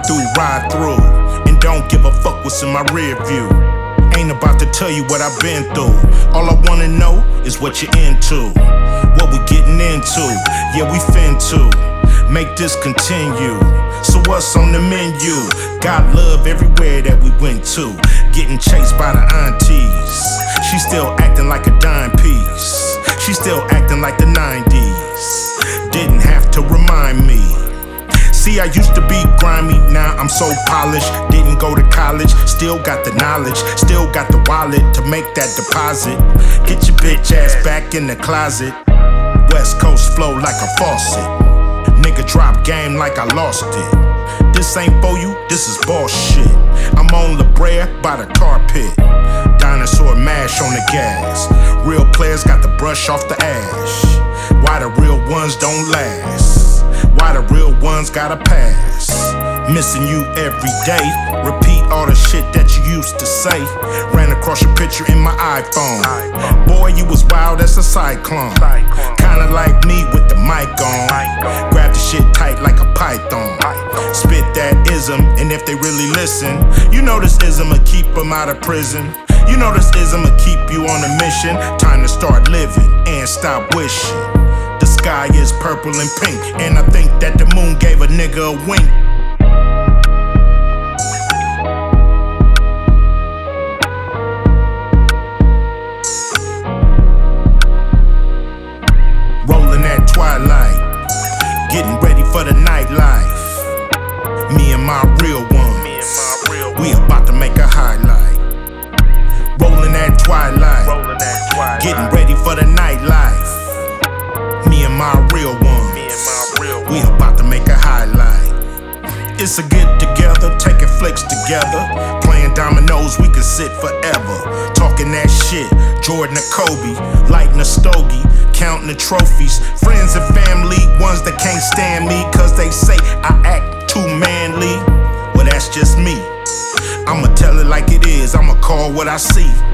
ride through. And don't give a fuck what's in my rear view. Ain't about to tell you what I've been through. All I wanna know is what you're into. What we getting into, yeah, we fin to make this continue. So what's on the menu? Got love everywhere that we went to. Getting chased by the aunties. She still acting like a dime piece. She still acting like the 90s. Didn't have to remind me. See, I used to be grimy, now I'm so polished. Didn't go to college, still got the knowledge. Still got the wallet to make that deposit. Get your bitch ass back in the closet. West Coast flow like a faucet. Nigga drop game like I lost it. This ain't for you, this is bullshit. I'm on La Brea by the tar pit. Dinosaur mash on the gas. Real players got the brush off the ash. Why the real ones don't last? Why the real ones gotta pass? Missing you every day. Repeat all the shit that you used to say. Ran across your picture in my iPhone. Boy, you was wild as a cyclone. Kinda like me with the mic on. Grab the shit tight like a python. Spit that ism, and if they really listen, you know this ism'll keep them out of prison. You know this ism'll keep you on a mission. Time to start living and stop wishing. The sky is purple and pink, and I think that the moon gave a nigga a wink. Rolling that twilight, getting ready for the nightlife. Me and my real ones, we about to make a highlight. Rolling that twilight, getting ready for the nightlife. Me and my real ones, we about to make a highlight. It's a get together, taking flicks together. Playing dominoes, we can sit forever. Talking that shit, Jordan or Kobe. Lighting a stogie, counting the trophies. Friends and family, ones that can't stand me cause they say I act too manly. Well, that's just me. I'ma tell it like it is, I'ma call what I see.